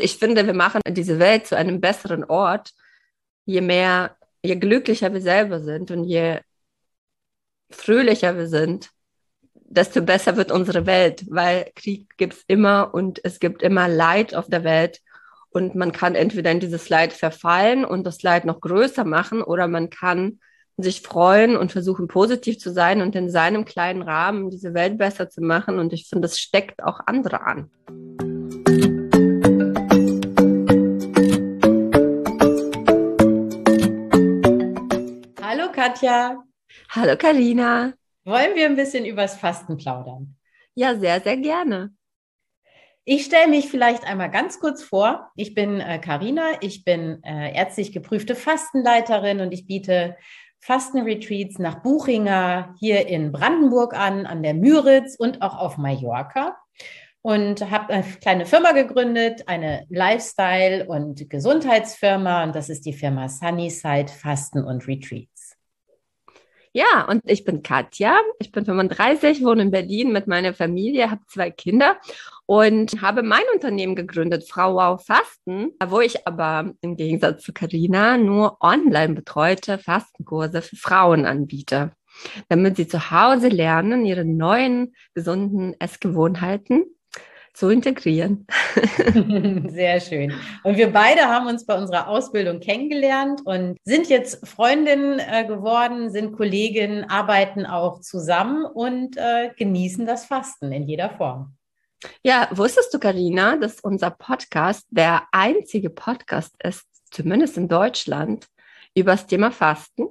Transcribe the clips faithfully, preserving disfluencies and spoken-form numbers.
ich finde, wir machen diese Welt zu einem besseren Ort, je mehr, je glücklicher wir selber sind und je fröhlicher wir sind, desto besser wird unsere Welt, weil Krieg gibt es immer und es gibt immer Leid auf der Welt. Und man kann entweder in dieses Leid verfallen und das Leid noch größer machen oder man kann sich freuen und versuchen, positiv zu sein und in seinem kleinen Rahmen diese Welt besser zu machen. Und ich finde, das steckt auch andere an. Hallo Katja, Hallo Karina. wollen wir ein bisschen übers Fasten plaudern? Ja, sehr, sehr gerne. Ich stelle mich vielleicht einmal ganz kurz vor. Ich bin äh, Karina, ich bin äh, ärztlich geprüfte Fastenleiterin und ich biete Fastenretreats nach Buchinger hier in Brandenburg an, an der Müritz und auch auf Mallorca. Und habe eine kleine Firma gegründet, eine Lifestyle- und Gesundheitsfirma. Und das ist die Firma Sunnyside Fasten und Retreats. Ja, und ich bin Katja, ich bin fünfunddreißig, wohne in Berlin mit meiner Familie, habe zwei Kinder und habe mein Unternehmen gegründet, Frau Wow Fasten, wo ich aber im Gegensatz zu Carina nur online betreute Fastenkurse für Frauen anbiete, damit sie zu Hause lernen, ihre neuen gesunden Essgewohnheiten zu integrieren. Sehr schön. Und wir beide haben uns bei unserer Ausbildung kennengelernt und sind jetzt Freundinnen äh, geworden, sind Kolleginnen, arbeiten auch zusammen und äh, genießen das Fasten in jeder Form. Ja, wusstest du, Carina, dass unser Podcast der einzige Podcast ist, zumindest in Deutschland, über das Thema Fasten?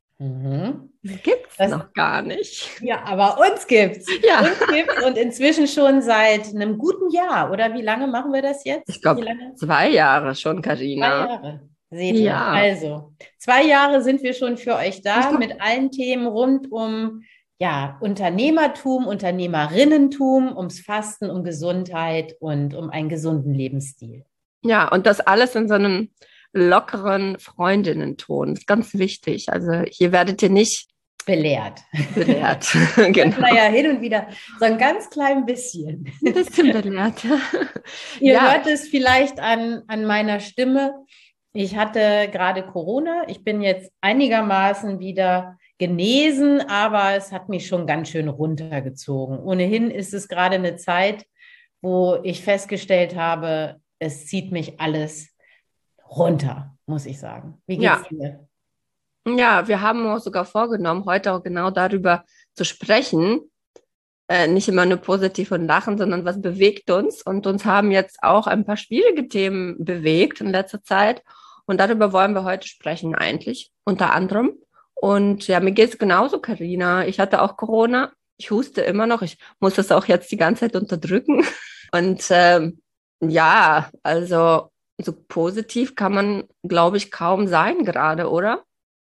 Mhm. Gibt's Das, noch gar nicht. ja, aber uns gibt's. Ja, Uns gibt's und inzwischen schon seit einem guten Jahr. Oder wie lange machen wir das ich jetzt? Wie glaube, lange? zwei Jahre schon, Zwei Carina. Jahre. Seht ihr. Ja, Also, zwei Jahre sind wir schon für euch ich da glaub, mit allen Themen rund um ja, Unternehmertum, Unternehmerinnentum, ums Fasten, um Gesundheit und um einen gesunden Lebensstil. ja, und das alles in so einem lockeren Freundinnenton. Ist ganz wichtig. Also hier werdet ihr nicht Belehrt. belehrt. Genau. Genau. Ja, hin und wieder so ein ganz klein bisschen. Ein bisschen belehrt. Ihr Ja, hört es vielleicht an, an meiner Stimme. Ich hatte gerade Corona. Ich bin jetzt einigermaßen wieder genesen, aber es hat mich schon ganz schön runtergezogen. Ohnehin ist es gerade eine Zeit, wo ich festgestellt habe, es zieht mich alles runter, muss ich sagen. Wie geht's ja. dir? Ja, wir haben uns sogar vorgenommen, heute auch genau darüber zu sprechen. Äh, nicht immer nur positiv und lachen, sondern was bewegt uns. Und uns haben jetzt auch ein paar schwierige Themen bewegt in letzter Zeit. Und darüber wollen wir heute sprechen, eigentlich, unter anderem. Und ja, mir geht's genauso, Carina. Ich hatte auch Corona. Ich huste immer noch. Ich muss das auch jetzt die ganze Zeit unterdrücken. Und ähm, ja, also so positiv kann man, glaube ich, kaum sein gerade, oder?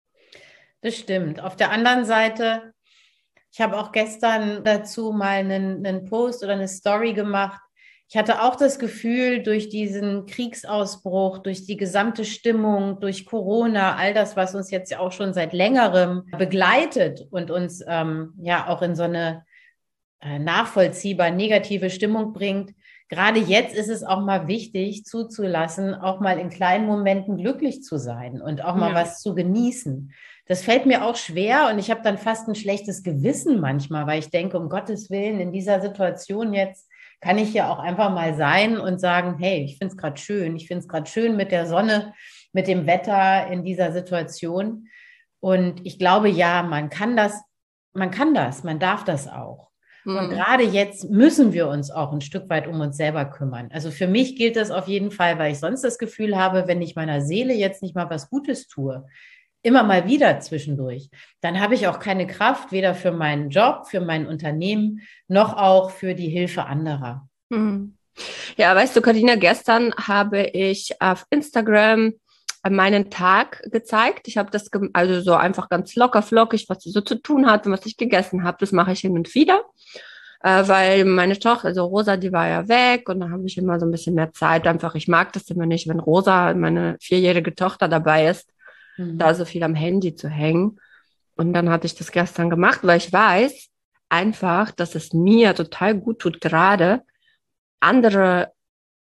Das stimmt. Auf der anderen Seite, ich habe auch gestern dazu mal einen, einen Post oder eine Story gemacht. Ich hatte auch das Gefühl, durch diesen Kriegsausbruch, durch die gesamte Stimmung, durch Corona, all das, was uns jetzt ja auch schon seit längerem begleitet und uns ähm, ja auch in so eine äh, nachvollziehbar negative Stimmung bringt. Gerade jetzt ist es auch mal wichtig, zuzulassen, auch mal in kleinen Momenten glücklich zu sein und auch mal Ja. was zu genießen. Das fällt mir auch schwer und ich habe dann fast ein schlechtes Gewissen manchmal, weil ich denke, um Gottes Willen, in dieser Situation jetzt kann ich ja auch einfach mal sein und sagen, hey, ich finde es gerade schön, ich finde es gerade schön mit der Sonne, mit dem Wetter in dieser Situation. Und ich glaube, ja, man kann das, man kann das, man darf das auch. Und Hm. gerade jetzt müssen wir uns auch ein Stück weit um uns selber kümmern. Also für mich gilt das auf jeden Fall, weil ich sonst das Gefühl habe, wenn ich meiner Seele jetzt nicht mal was Gutes tue, immer mal wieder zwischendurch, dann habe ich auch keine Kraft, weder für meinen Job, für mein Unternehmen, noch auch für die Hilfe anderer. Hm. Ja, weißt du, Carina, gestern habe ich auf Instagram meinen Tag gezeigt. Ich habe das gem- also so einfach ganz locker flockig, was ich so zu tun hatte, was ich gegessen habe. Das mache ich hin und wieder, äh, weil meine Tochter, also Rosa, die war ja weg und da habe ich immer so ein bisschen mehr Zeit. Einfach, ich mag das immer nicht, wenn Rosa, meine vierjährige Tochter dabei ist, da Mhm. so viel am Handy zu hängen. Und dann hatte ich das gestern gemacht, weil ich weiß einfach, dass es mir total gut tut, gerade andere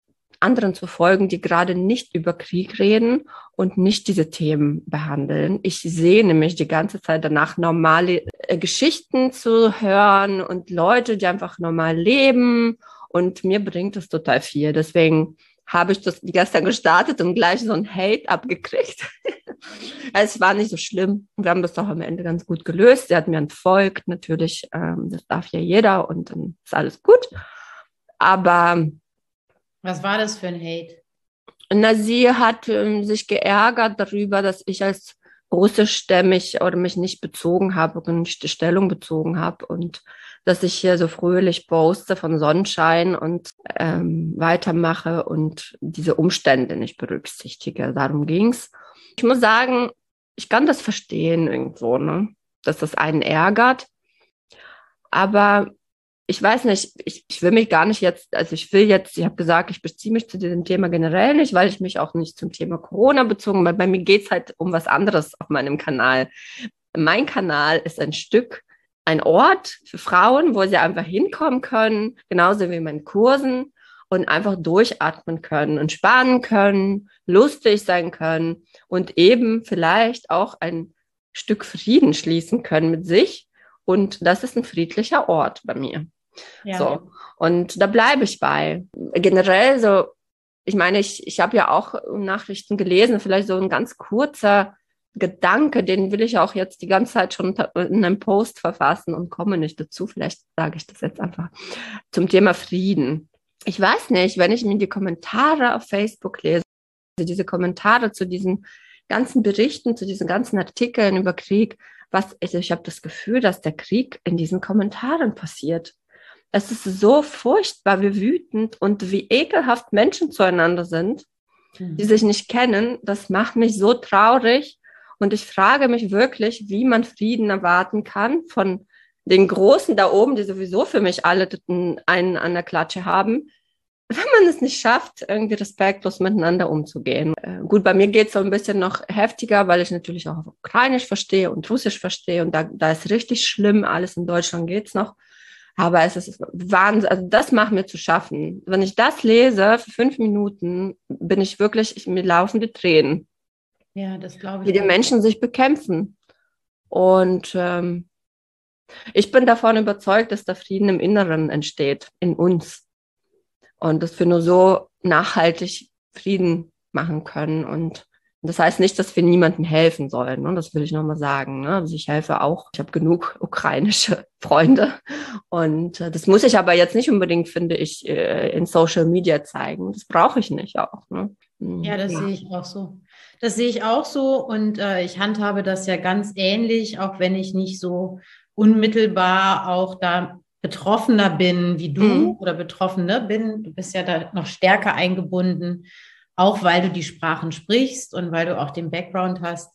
anderen zu folgen, die gerade nicht über Krieg reden und nicht diese Themen behandeln. Ich sehne mich die ganze Zeit danach, normale äh, Geschichten zu hören und Leute, die einfach normal leben. Und mir bringt das total viel. Deswegen habe ich das gestern gestartet und gleich so ein Hate abgekriegt. Es war nicht so schlimm. Wir haben das doch am Ende ganz gut gelöst. Sie hat mir entfolgt. Natürlich, ähm, das darf ja jeder und dann ist alles gut. Aber was war das für ein Hate? na, sie hat ähm, sich geärgert darüber, dass ich als russischstämmig oder mich nicht bezogen habe und nicht die Stellung bezogen habe und dass ich hier so fröhlich poste von Sonnenschein und ähm, weitermache und diese Umstände nicht berücksichtige. Darum ging's. Ich muss sagen, ich kann das verstehen irgendwo, ne? Dass das einen ärgert. Aber ich weiß nicht, ich, ich will mich gar nicht jetzt, also ich will jetzt, ich habe gesagt, ich beziehe mich zu diesem Thema generell nicht, weil ich mich auch nicht zum Thema Corona bezogen, weil bei mir geht's halt um was anderes auf meinem Kanal. Mein Kanal ist ein Stück, ein Ort für Frauen, wo sie einfach hinkommen können, genauso wie in meinen Kursen und einfach durchatmen können, entspannen können, lustig sein können und eben vielleicht auch ein Stück Frieden schließen können mit sich. Und das ist ein friedlicher Ort bei mir. Ja. So. Und da bleibe ich bei. Generell so, ich meine, ich, ich habe ja auch Nachrichten gelesen, vielleicht so ein ganz kurzer Gedanke, den will ich auch jetzt die ganze Zeit schon in einem Post verfassen und komme nicht dazu. Vielleicht sage ich das jetzt einfach zum Thema Frieden. Ich weiß nicht, wenn ich mir die Kommentare auf Facebook lese, diese Kommentare zu diesen ganzen Berichten, zu diesen ganzen Artikeln über Krieg, was, also ich habe das Gefühl, dass der Krieg in diesen Kommentaren passiert. Es ist so furchtbar, wie wütend und wie ekelhaft Menschen zueinander sind, mhm. die sich nicht kennen. Das macht mich so traurig. Und ich frage mich wirklich, wie man Frieden erwarten kann von den Großen da oben, die sowieso für mich alle einen an der Klatsche haben, wenn man es nicht schafft, irgendwie respektlos miteinander umzugehen. Äh, gut, bei mir geht es so ein bisschen noch heftiger, weil ich natürlich auch Ukrainisch verstehe und Russisch verstehe und da, da ist richtig schlimm, alles in Deutschland geht's noch. Aber es ist Wahnsinn, also das macht mir zu schaffen. Wenn ich das lese für fünf Minuten, bin ich wirklich, ich, mir laufen die Tränen. Ja, das glaube ich. Wie die Menschen sich bekämpfen. Und ähm, ich bin davon überzeugt, dass der Frieden im Inneren entsteht, in uns. Und dass wir nur so nachhaltig Frieden machen können. Und das heißt nicht, dass wir niemandem helfen sollen. Ne? Das will ich nochmal sagen. Ne? Also ich helfe auch. Ich habe genug ukrainische Freunde. Und äh, das muss ich aber jetzt nicht unbedingt, finde ich, äh, in Social Media zeigen. Das brauche ich nicht auch. Ne? Ja, das ja. sehe ich auch so. Das sehe ich auch so. Und äh, ich handhabe das ja ganz ähnlich, auch wenn ich nicht so unmittelbar auch da Betroffener bin wie du mhm. oder Betroffene bin. Du bist ja da noch stärker eingebunden, auch weil du die Sprachen sprichst und weil du auch den Background hast.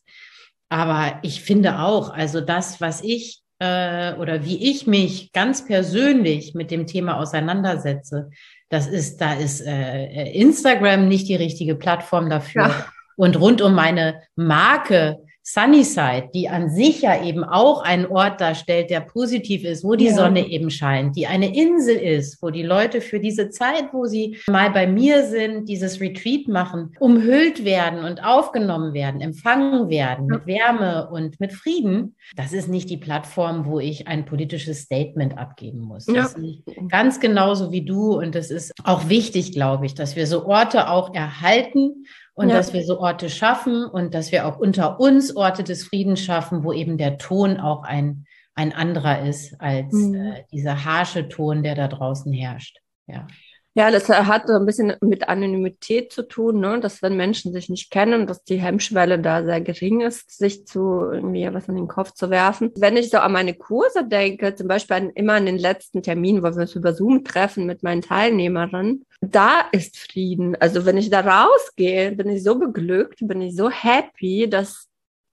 Aber ich finde auch, also das, was ich äh, oder wie ich mich ganz persönlich mit dem Thema auseinandersetze, das ist, da ist äh, Instagram nicht die richtige Plattform dafür. Ja. Und rund um meine Marke Sunnyside, die an sich ja eben auch einen Ort darstellt, der positiv ist, wo die ja. Sonne eben scheint, die eine Insel ist, wo die Leute für diese Zeit, wo sie mal bei mir sind, dieses Retreat machen, umhüllt werden und aufgenommen werden, empfangen werden mit Wärme und mit Frieden. Das ist nicht die Plattform, wo ich ein politisches Statement abgeben muss. Ja. Das ist ganz genauso wie du und das ist auch wichtig, glaube ich, dass wir so Orte auch erhalten, und ja. dass wir so Orte schaffen und dass wir auch unter uns Orte des Friedens schaffen, wo eben der Ton auch ein, ein anderer ist als mhm. äh, dieser harsche Ton, der da draußen herrscht. Ja. Ja, das hat so ein bisschen mit Anonymität zu tun, ne? Dass wenn Menschen sich nicht kennen, dass die Hemmschwelle da sehr gering ist, sich zu irgendwie was in den Kopf zu werfen. Wenn ich so an meine Kurse denke, zum Beispiel an, immer an den letzten Termin, wo wir uns über Zoom treffen mit meinen Teilnehmerinnen, da ist Frieden. Also wenn ich da rausgehe, bin ich so beglückt, bin ich so happy, dass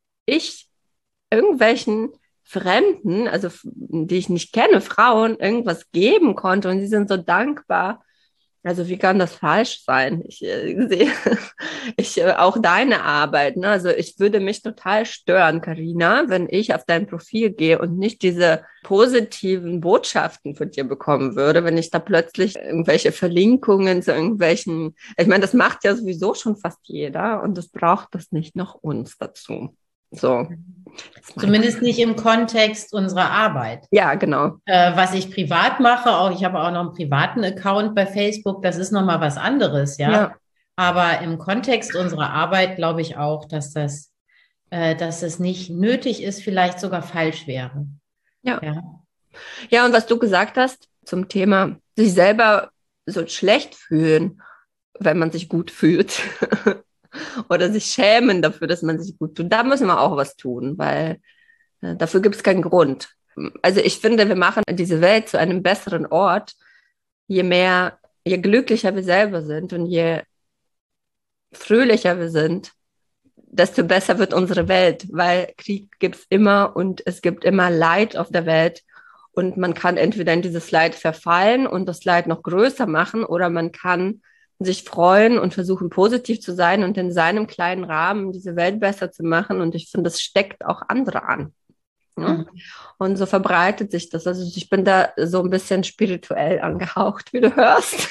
ich irgendwelchen Fremden, also die ich nicht kenne, Frauen, irgendwas geben konnte und sie sind so dankbar. Also wie kann das falsch sein? Ich äh, sehe ich, äh, auch deine Arbeit. Ne? Also ich würde mich total stören, Carina, wenn ich auf dein Profil gehe und nicht diese positiven Botschaften von dir bekommen würde, wenn ich da plötzlich irgendwelche Verlinkungen zu irgendwelchen, ich meine, das macht ja sowieso schon fast jeder und das braucht das nicht noch uns dazu. So. Zumindest nicht im Kontext unserer Arbeit. Ja, genau. Äh, was ich privat mache, auch ich habe auch noch einen privaten Account bei Facebook, das ist nochmal was anderes, ja. Ja. Aber im Kontext unserer Arbeit glaube ich auch, dass das, äh, dass es nicht nötig ist, vielleicht sogar falsch wäre. Ja. Ja. Ja, und was du gesagt hast zum Thema sich selber so schlecht fühlen, wenn man sich gut fühlt oder sich schämen dafür, dass man sich gut tut, da müssen wir auch was tun, weil äh, dafür gibt es keinen Grund. Also ich finde, wir machen diese Welt zu einem besseren Ort, je mehr, je glücklicher wir selber sind und je fröhlicher wir sind, desto besser wird unsere Welt, weil Krieg gibt es immer und es gibt immer Leid auf der Welt. Und man kann entweder in dieses Leid verfallen und das Leid noch größer machen oder man kann sich freuen und versuchen, positiv zu sein und in seinem kleinen Rahmen diese Welt besser zu machen. Und ich finde, das steckt auch andere an. Ja? Mhm. Und so verbreitet sich das. Also ich bin da so ein bisschen spirituell angehaucht, wie du hörst.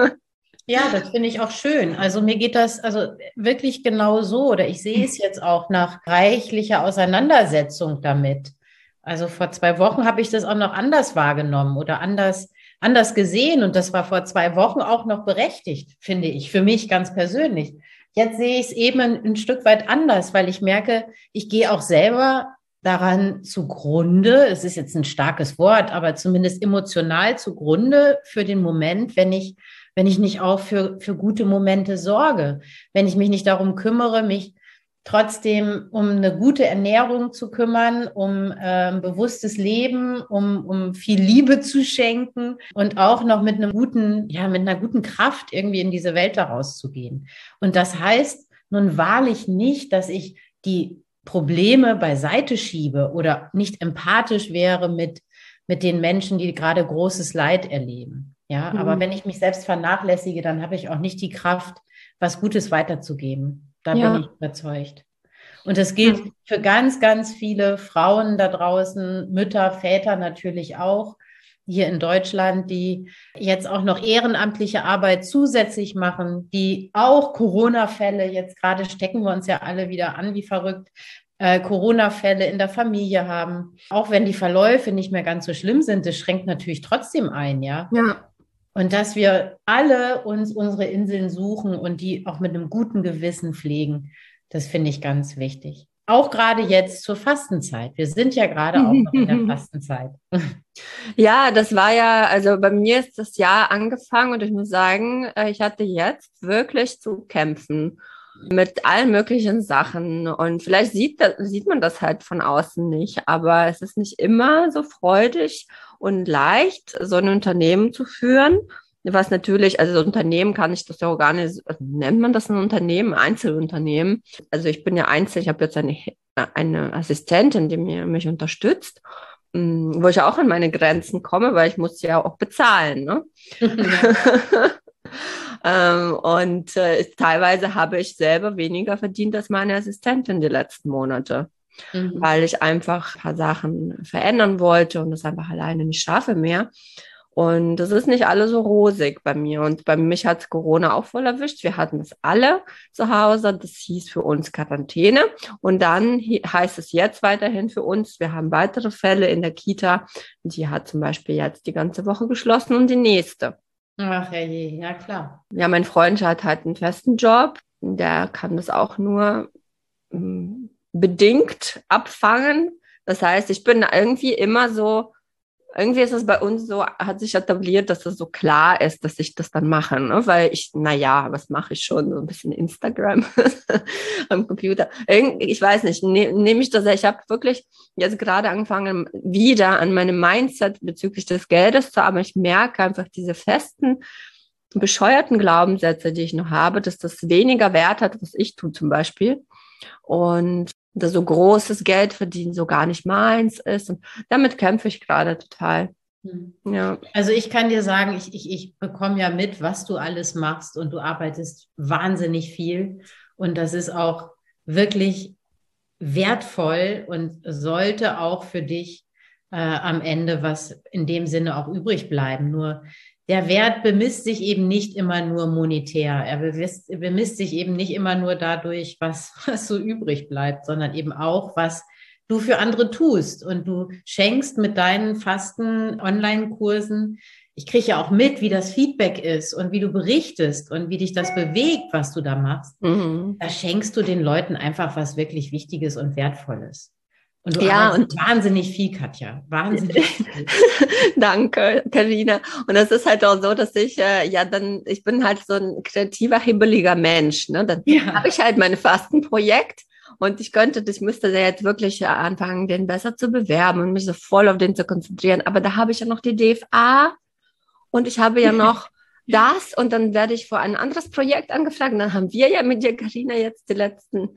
Ja, das finde ich auch schön. Also mir geht das also wirklich genau so, oder ich sehe es jetzt auch nach reichlicher Auseinandersetzung damit. Also vor zwei Wochen habe ich das auch noch anders wahrgenommen oder anders, anders gesehen. Und das war vor zwei Wochen auch noch berechtigt, finde ich, für mich ganz persönlich. Jetzt sehe ich es eben ein, ein Stück weit anders, weil ich merke, ich gehe auch selber daran zugrunde. Es ist jetzt ein starkes Wort, aber zumindest emotional zugrunde für den Moment, wenn ich, wenn ich nicht auch für, für gute Momente sorge, wenn ich mich nicht darum kümmere, mich trotzdem um eine gute Ernährung zu kümmern, um äh, bewusstes Leben, um, um viel Liebe zu schenken und auch noch mit einem guten, ja, mit einer guten Kraft irgendwie in diese Welt daraus zu gehen. Und das heißt nun wahrlich nicht, dass ich die Probleme beiseite schiebe oder nicht empathisch wäre mit, mit den Menschen, die gerade großes Leid erleben. Ja, mhm. Aber wenn ich mich selbst vernachlässige, dann habe ich auch nicht die Kraft, was Gutes weiterzugeben. Da ja. bin ich überzeugt. Und das gilt ja. für ganz, ganz viele Frauen da draußen, Mütter, Väter natürlich auch, hier in Deutschland, die jetzt auch noch ehrenamtliche Arbeit zusätzlich machen, die auch Corona-Fälle, jetzt gerade stecken wir uns ja alle wieder an wie verrückt, äh, Corona-Fälle in der Familie haben. Auch wenn die Verläufe nicht mehr ganz so schlimm sind, das schränkt natürlich trotzdem ein, ja. Ja. Und dass wir alle uns unsere Inseln suchen und die auch mit einem guten Gewissen pflegen, das finde ich ganz wichtig. Auch gerade jetzt zur Fastenzeit. Wir sind ja gerade auch noch in der Fastenzeit. Ja, das war ja, also bei mir ist das Jahr angefangen und ich muss sagen, ich hatte jetzt wirklich zu kämpfen mit allen möglichen Sachen. Und vielleicht sieht, das, sieht man das halt von außen nicht, aber es ist nicht immer so freudig und leicht, so ein Unternehmen zu führen. Was natürlich, also so Unternehmen kann ich das ja auch gar nicht, nennt man das ein Unternehmen, Einzelunternehmen? Also ich bin ja Einzel, ich habe jetzt eine, eine Assistentin, die mir, mich unterstützt, wo ich auch an meine Grenzen komme, weil ich muss ja auch bezahlen, ne? ähm, und äh, teilweise habe ich selber weniger verdient als meine Assistentin die letzten Monate. Mhm. Weil ich einfach ein paar Sachen verändern wollte und das einfach alleine nicht schaffe mehr. Und das ist nicht alles so rosig bei mir. Und bei mich hat Corona auch voll erwischt. Wir hatten es alle zu Hause. Das hieß für uns Quarantäne. Und dann heißt es jetzt weiterhin für uns, wir haben weitere Fälle in der Kita. Die hat zum Beispiel jetzt die ganze Woche geschlossen und die nächste. Ach ja, ja klar. Ja, mein Freund hat halt einen festen Job. Der kann das auch nur mh, bedingt abfangen. Das heißt, ich bin irgendwie immer so, irgendwie ist es bei uns so, hat sich etabliert, dass es so klar ist, dass ich das dann mache, ne? Weil ich, naja, was mache ich schon? So ein bisschen Instagram am Computer. Irgend, ich weiß nicht, ne, nehme ich das, ich habe wirklich jetzt gerade angefangen, wieder an meinem Mindset bezüglich des Geldes zu arbeiten. Ich merke einfach diese festen, bescheuerten Glaubenssätze, die ich noch habe, dass das weniger Wert hat, was ich tue zum Beispiel. Und dass so großes Geld verdienen so gar nicht meins ist. Und damit kämpfe ich gerade total. Hm. Ja. Also ich kann dir sagen, ich, ich, ich bekomme ja mit, was du alles machst und du arbeitest wahnsinnig viel und das ist auch wirklich wertvoll und sollte auch für dich äh, am Ende was in dem Sinne auch übrig bleiben. Nur der Wert bemisst sich eben nicht immer nur monetär. Er bemisst, bemisst sich eben nicht immer nur dadurch, was, was so übrig bleibt, sondern eben auch, was du für andere tust. Und du schenkst mit deinen fasten Online-Kursen, ich kriege ja auch mit, wie das Feedback ist und wie du berichtest und wie dich das bewegt, was du da machst. Mhm. Da schenkst du den Leuten einfach was wirklich Wichtiges und Wertvolles. Und du Ja, arbeitest und wahnsinnig viel, Katja. Wahnsinnig viel. danke, Karina. Und es ist halt auch so, dass ich äh, ja dann, ich bin halt so ein kreativer, hibbeliger Mensch. Ne? Dann habe Ja. ich halt mein Fastenprojekt und ich könnte, ich müsste da jetzt wirklich äh, anfangen, den besser zu bewerben und mich so voll auf den zu konzentrieren. Aber da habe ich ja noch die D F A und ich habe ja noch das und dann werde ich für ein anderes Projekt angefragt. Und dann haben wir ja mit dir, Karina, jetzt die letzten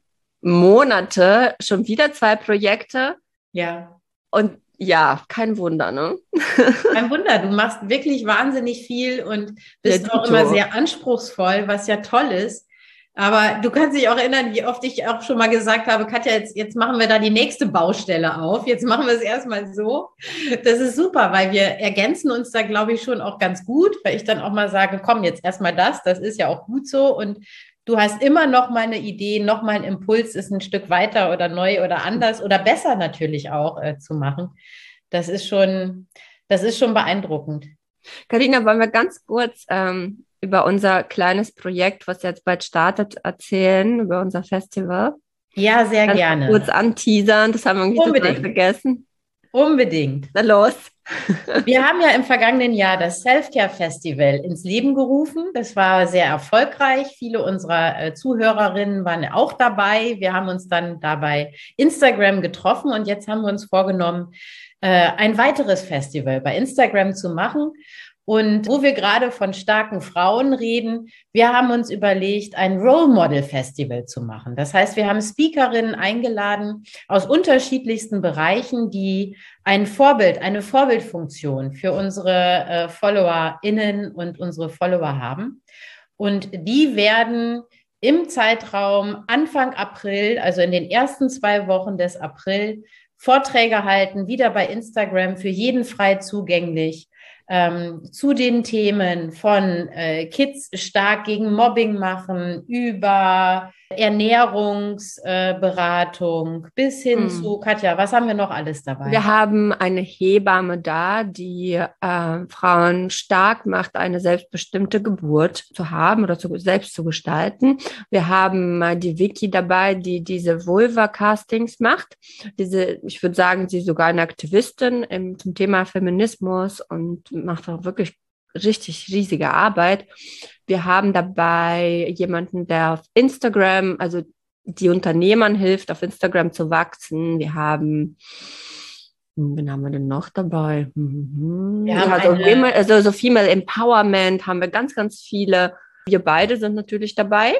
Monate schon wieder zwei Projekte. Ja. Und ja, kein Wunder, ne? Kein Wunder, du machst wirklich wahnsinnig viel und Ja, bist auch immer Dito. sehr anspruchsvoll, was ja toll ist. Aber du kannst dich auch erinnern, wie oft ich auch schon mal gesagt habe, Katja, jetzt, jetzt machen wir da die nächste Baustelle auf. Jetzt machen wir es erstmal so. Das ist super, weil wir ergänzen uns da, glaube ich, schon auch ganz gut, weil ich dann auch mal sage, komm, jetzt erstmal das, das ist ja auch gut so. Und du hast immer noch mal eine Idee, noch mal ein Impuls, ist ein Stück weiter oder neu oder anders oder besser natürlich auch äh, zu machen. Das ist schon, das ist schon beeindruckend. Carina, wollen wir ganz kurz ähm, über unser kleines Projekt, was jetzt bald startet, erzählen, über unser Festival? Ja, sehr Ganz kurz gerne. anteasern, das haben wir irgendwie total Unbedingt. vergessen. Unbedingt. Na los. Wir haben ja im vergangenen Jahr das Self-Care-Festival ins Leben gerufen. Das war sehr erfolgreich. Viele unserer äh, Zuhörerinnen waren auch dabei. Wir haben uns dann dabei Instagram getroffen und jetzt haben wir uns vorgenommen, äh, ein weiteres Festival bei Instagram zu machen. Und wo wir gerade von starken Frauen reden, wir haben uns überlegt, ein Role Model Festival zu machen. Das heißt, wir haben Speakerinnen eingeladen aus unterschiedlichsten Bereichen, die ein Vorbild, eine Vorbildfunktion für unsere äh, FollowerInnen und unsere Follower haben. Und die werden im Zeitraum Anfang April, also in den ersten zwei Wochen des April, Vorträge halten, wieder bei Instagram, für jeden frei zugänglich, ähm, zu den Themen von äh, Kids stark gegen Mobbing machen, über Ernährungsberatung äh, bis hin Hm. zu, Katja, was haben wir noch alles dabei? Wir haben eine Hebamme da, die äh, Frauen stark macht, eine selbstbestimmte Geburt zu haben oder zu, selbst zu gestalten. Wir haben äh, die Vicky dabei, die diese Vulva-Castings macht. Diese, ich würde sagen, sie ist sogar eine Aktivistin im, zum Thema Feminismus und macht auch wirklich richtig riesige Arbeit. Wir haben dabei jemanden, der auf Instagram, also die Unternehmern hilft, auf Instagram zu wachsen. Wir haben, wen haben wir denn noch dabei? Mhm. Wir haben Ja, so, eine, Women, also so Female Empowerment haben wir ganz, ganz viele. Wir beide sind natürlich dabei.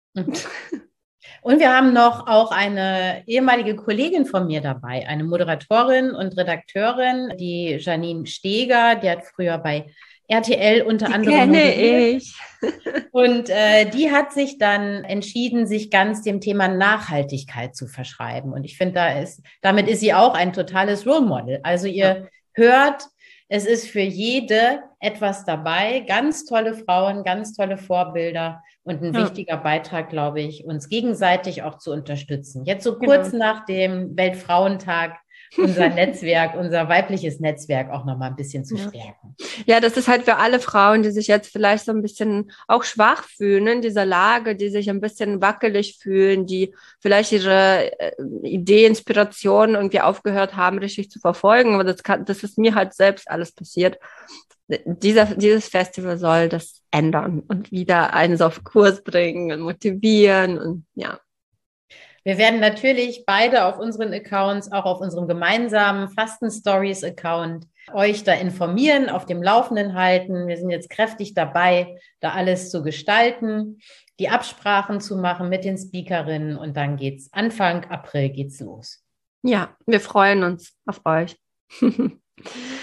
und wir haben noch auch eine ehemalige Kollegin von mir dabei, eine Moderatorin und Redakteurin, die Janine Steger, die hat früher bei R T L unter Die anderem kenne moderiert. ich. Und äh, die hat sich dann entschieden, sich ganz dem Thema Nachhaltigkeit zu verschreiben. Und ich finde, da ist, damit ist sie auch ein totales Role Model. Also ihr ja. hört, es ist für jede etwas dabei. Ganz tolle Frauen, ganz tolle Vorbilder und ein ja. wichtiger Beitrag, glaube ich, uns gegenseitig auch zu unterstützen. Jetzt so kurz genau. nach dem Weltfrauentag unser Netzwerk, unser weibliches Netzwerk auch noch mal ein bisschen zu stärken. Ja, das ist halt für alle Frauen, die sich jetzt vielleicht so ein bisschen auch schwach fühlen in dieser Lage, die sich ein bisschen wackelig fühlen, die vielleicht ihre äh, Idee, Inspiration irgendwie aufgehört haben, richtig zu verfolgen. Aber das kann, das ist mir halt selbst alles passiert. Dieser, dieses Festival soll das ändern und wieder einen so auf Kurs bringen und motivieren und ja. Wir werden natürlich beide auf unseren Accounts, auch auf unserem gemeinsamen Fasten-Stories-Account, euch da informieren, auf dem Laufenden halten. Wir sind jetzt kräftig dabei, da alles zu gestalten, die Absprachen zu machen mit den Speakerinnen und dann geht's Anfang April geht's los. Ja, wir freuen uns auf euch.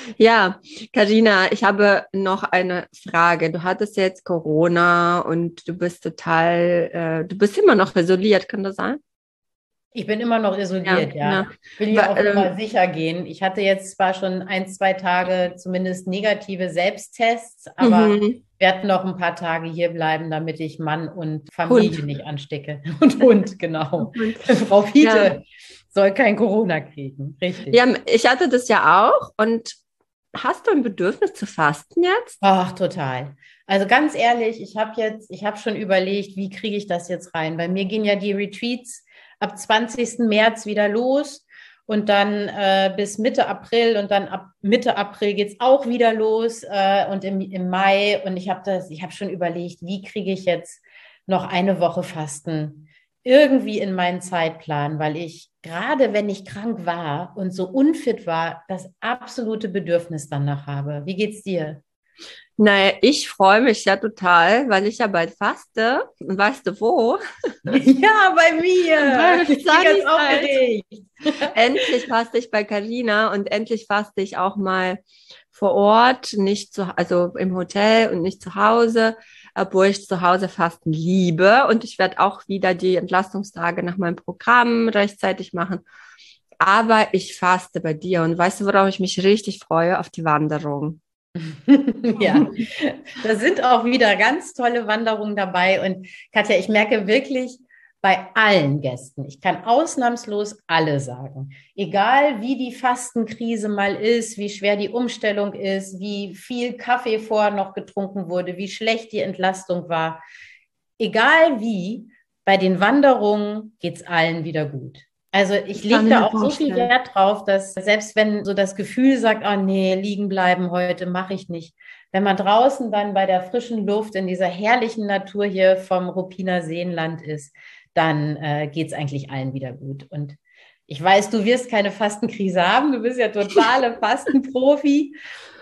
Ja, Karina, ich habe noch eine Frage. Du hattest jetzt Corona und du bist total, äh, du bist immer noch isoliert, kann das sein? Ich bin immer noch Ja, isoliert, genau. ja. Will ja Wa- auf Nummer ähm, sicher gehen. Ich hatte jetzt zwar schon ein, zwei Tage zumindest negative Selbsttests, aber mhm. wir werden noch ein paar Tage hier bleiben, damit ich Mann und Hund. Familie nicht anstecke. Und Hund, genau. Hund. Frau Ja. Fiete soll kein Corona kriegen. Richtig. Ja, ich hatte das ja auch. Und hast du ein Bedürfnis zu fasten jetzt? Ach, total. Also ganz ehrlich, ich habe jetzt, ich habe schon überlegt, wie kriege ich das jetzt rein? Bei mir gehen ja die Retreats ab zwanzigsten März wieder los und dann äh, bis Mitte April und dann ab Mitte April geht es auch wieder los äh, und im, im Mai. Und ich habe das, ich habe schon überlegt, wie kriege ich jetzt noch eine Woche Fasten irgendwie in meinen Zeitplan, weil ich gerade wenn ich krank war und so unfit war, das absolute Bedürfnis danach habe. Wie geht's dir? Naja, ich freue mich ja total, weil ich ja bald faste. Und weißt du wo? Ja, bei mir. Bei Ich bin ganz Sunnyside. aufgeregt. Endlich faste ich bei Carina und endlich faste ich auch mal vor Ort, nicht zu, also im Hotel und nicht zu Hause, obwohl ich zu Hause fasten liebe. Und ich werde auch wieder die Entlastungstage nach meinem Programm rechtzeitig machen. Aber ich faste bei dir und weißt du, worauf ich mich richtig freue? Auf die Wanderung. Ja, da sind auch wieder ganz tolle Wanderungen dabei. Und Katja, ich merke wirklich bei allen Gästen, ich kann ausnahmslos alle sagen, egal wie die Fastenkrise mal ist, wie schwer die Umstellung ist, wie viel Kaffee vorher noch getrunken wurde, wie schlecht die Entlastung war, egal wie, bei den Wanderungen geht es allen wieder gut. Also ich Das kann lege ich da mir auch so viel vorstellen. Wert drauf, dass selbst wenn so das Gefühl sagt, oh nee, liegen bleiben heute, mache ich nicht. Wenn man draußen dann bei der frischen Luft in dieser herrlichen Natur hier vom Ruppiner Seenland ist, dann äh, geht es eigentlich allen wieder gut. Und ich weiß, du wirst keine Fastenkrise haben, du bist ja totale Fastenprofi,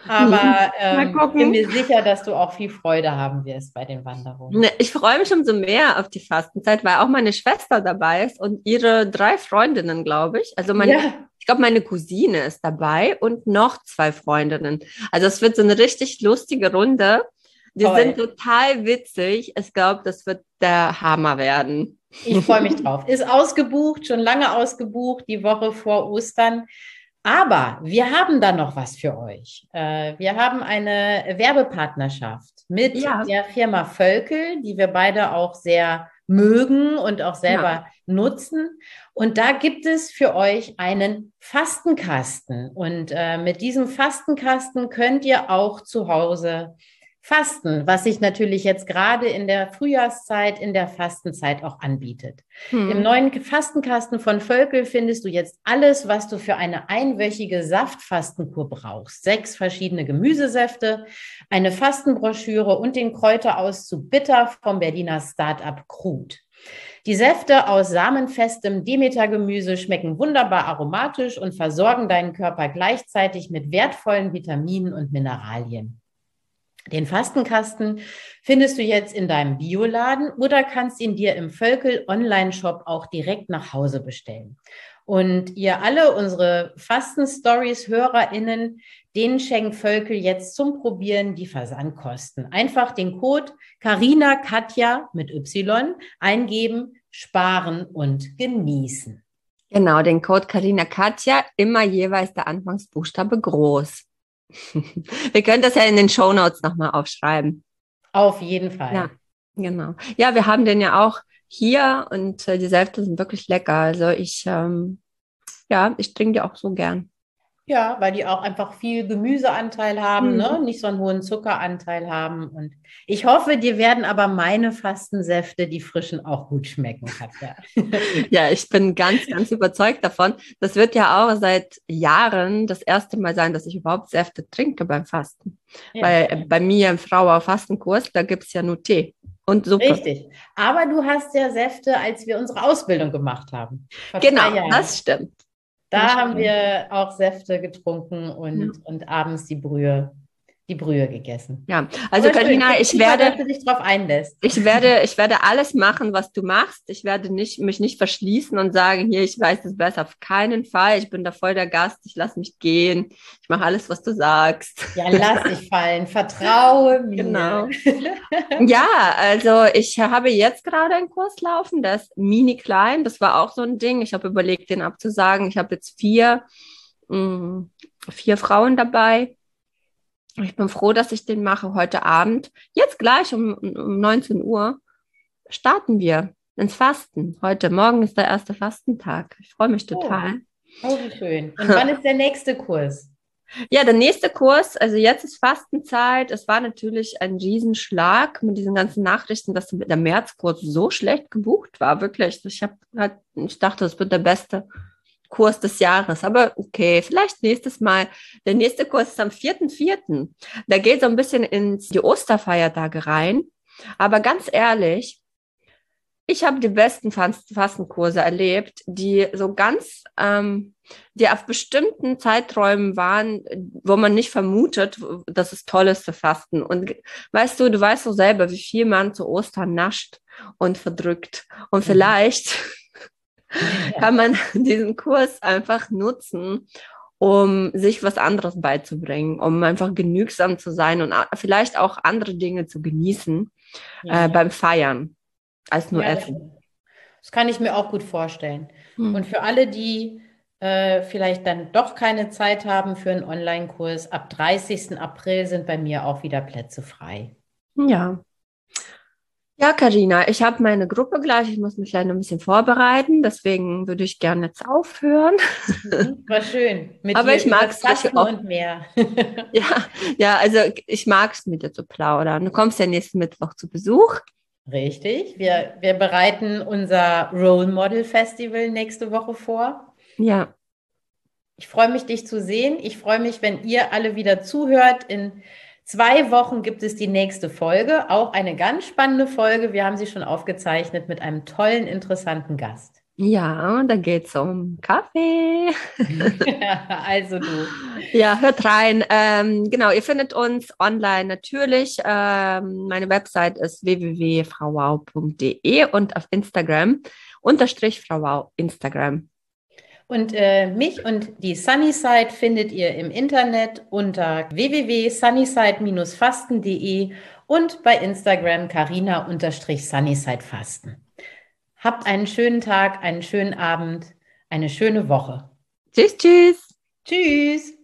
aber Mal ähm, ich bin gucken. mir sicher, dass du auch viel Freude haben wirst bei den Wanderungen. Ne, ich freue mich umso mehr auf die Fastenzeit, weil auch meine Schwester dabei ist und ihre drei Freundinnen, glaube ich. Also mein, Ja, ich glaube, meine Cousine ist dabei und noch zwei Freundinnen. Also es wird so eine richtig lustige Runde. Die sind toll. total witzig. Ich glaube, das wird der Hammer werden. Ich freue mich drauf. Ist ausgebucht, schon lange ausgebucht, die Woche vor Ostern. Aber wir haben da noch was für euch. Äh, wir haben eine Werbepartnerschaft mit Ja, der Firma Völkel, die wir beide auch sehr mögen und auch ja. selber nutzen. Und da gibt es für euch einen Fastenkasten. Und äh, mit diesem Fastenkasten könnt ihr auch zu Hause fasten, was sich natürlich jetzt gerade in der Frühjahrszeit, in der Fastenzeit auch anbietet. Im Hm. neuen Fastenkasten von Völkel findest du jetzt alles, was du für eine einwöchige Saftfastenkur brauchst. Sechs verschiedene Gemüsesäfte, eine Fastenbroschüre und den Kräuterauszug Bitter vom Berliner Startup Krut. Die Säfte aus samenfestem Demeter-Gemüse schmecken wunderbar aromatisch und versorgen deinen Körper gleichzeitig mit wertvollen Vitaminen und Mineralien. Den Fastenkasten findest du jetzt in deinem Bioladen oder kannst ihn dir im Völkel Online-Shop auch direkt nach Hause bestellen. Und ihr alle, unsere Fasten-Stories-HörerInnen, denen schenkt Völkel jetzt zum Probieren die Versandkosten. Einfach den Code Carina Katja mit Y eingeben, sparen und genießen. Genau, den Code Carina Katja, immer jeweils der Anfangsbuchstabe groß. Wir können das ja in den Shownotes nochmal aufschreiben. Auf jeden Ja, Fall. genau. Ja, wir haben den ja auch hier und äh, die Säfte sind wirklich lecker. Also ich, ähm, ja, ich trinke die auch so gern. Ja, weil die auch einfach viel Gemüseanteil haben, ne? Hm. Nicht so einen hohen Zuckeranteil haben. Und ich hoffe, dir werden aber meine Fastensäfte, die frischen, auch gut schmecken, Katja. Ja, ich bin ganz, ganz überzeugt davon. Das wird ja auch seit Jahren das erste Mal sein, dass ich überhaupt Säfte trinke beim Fasten. Ja, Weil äh, bei mir im Frauer Fastenkurs, da gibt es ja nur Tee und Suppe. richtig. Aber du hast ja Säfte, als wir unsere Ausbildung gemacht haben, vor zwei Genau, Jahren. das stimmt. Das Da haben stimmt. wir auch Säfte getrunken Ja. und, und abends die Brühe. die Brühe gegessen. Ja, also Carina, ich super, werde, dass du dich drauf einlässt. ich werde, ich werde alles machen, was du machst. Ich werde nicht, mich nicht verschließen und sagen, hier, ich weiß es besser. Auf keinen Fall. Ich bin da voll der Gast. Ich lasse mich gehen. Ich mache alles, was du sagst. Ja, lass dich fallen. Vertraue mir. Genau. Ja, also ich habe jetzt gerade einen Kurs laufen, der ist mini klein. Das war auch so ein Ding. Ich habe überlegt, den abzusagen. Ich habe jetzt vier, mh, vier Frauen dabei. Ich bin froh, dass ich den mache heute Abend. Jetzt gleich um, um neunzehn Uhr starten wir ins Fasten. Heute Morgen ist der erste Fastentag. Ich freue mich total. Oh, oh wie schön. Und wann ist der nächste Kurs? Ja, der nächste Kurs, also jetzt ist Fastenzeit. Es war natürlich ein Riesenschlag mit diesen ganzen Nachrichten, dass der Märzkurs so schlecht gebucht war. Wirklich. Ich hab, halt, ich dachte, es wird der beste Kurs des Jahres. Aber okay, vielleicht nächstes Mal. Der nächste Kurs ist am vierten vierten Da geht so ein bisschen in die Osterfeiertage rein. Aber ganz ehrlich, ich habe die besten Fastenkurse erlebt, die so ganz, ähm, die auf bestimmten Zeiträumen waren, wo man nicht vermutet, dass es toll ist zu fasten. Und weißt du, du weißt doch selber, wie viel man zu Ostern nascht und verdrückt. Und vielleicht ja. kann man diesen Kurs einfach nutzen, um sich was anderes beizubringen, um einfach genügsam zu sein und vielleicht auch andere Dinge zu genießen ja. äh, beim Feiern. Als nur ja, Essen. Das kann ich mir auch gut vorstellen. Hm. Und für alle, die äh, vielleicht dann doch keine Zeit haben für einen Online-Kurs, ab dreißigsten April sind bei mir auch wieder Plätze frei. Ja. Ja, Carina, ich habe meine Gruppe gleich. Ich muss mich leider ein bisschen vorbereiten. Deswegen würde ich gerne jetzt aufhören. War schön. Mit Aber ich mag es auch und mehr. ja, ja, also ich mag es mit dir zu plaudern. Du kommst ja nächsten Mittwoch zu Besuch. Richtig. Wir, wir bereiten unser Role Model Festival nächste Woche vor. Ja. Ich freue mich, dich zu sehen. Ich freue mich, wenn ihr alle wieder zuhört. In zwei Wochen gibt es die nächste Folge. Auch eine ganz spannende Folge. Wir haben sie schon aufgezeichnet mit einem tollen, interessanten Gast. Ja, da geht es um Kaffee. Also du. Ja, hört rein. Ähm, genau, ihr findet uns online natürlich. Ähm, meine Website ist w w w punkt frau wow punkt d e und auf Instagram unterstrich Frau Wow Instagram. Und äh, mich und die Sunnyside findet ihr im Internet unter w w w punkt sunnyside Bindestrich fasten punkt d e und bei Instagram Carina-Sunnyside-Fasten. Habt einen schönen Tag, einen schönen Abend, eine schöne Woche. Tschüss, tschüss. Tschüss.